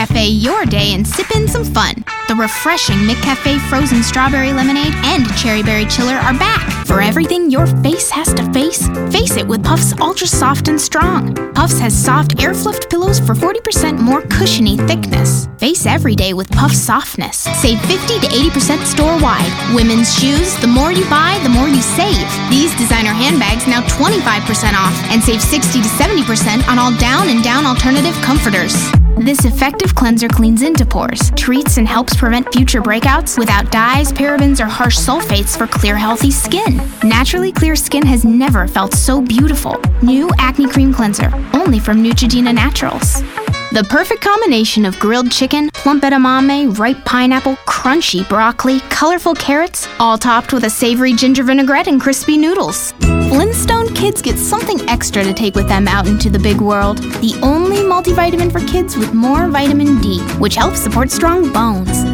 McCafe your day and sip in some fun. The refreshing McCafe frozen strawberry lemonade and cherry berry chiller are back. For everything your face has to face it with Puffs Ultra Soft and Strong. Puffs has soft air-fluffed pillows for 40% more cushiony thickness. Face every day with Puffs softness. Save 50 to 80% store-wide. Women's shoes, the more you buy, the more you save. These designer handbags now 25% off and save 60 to 70% on all down and down alternative comforters. This effective cleanser cleans into pores, treats and helps prevent future breakouts without dyes, parabens, or harsh sulfates for clear, healthy skin. Naturally clear skin has never felt so beautiful. New Acne Cream Cleanser, only from Neutrogena Naturals. The perfect combination of grilled chicken, plump edamame, ripe pineapple, crunchy broccoli, colorful carrots, all topped with a savory ginger vinaigrette and crispy noodles. Flintstone kids get something extra to take with them out into the big world. The only multivitamin for kids with more vitamin D, which helps support strong bones.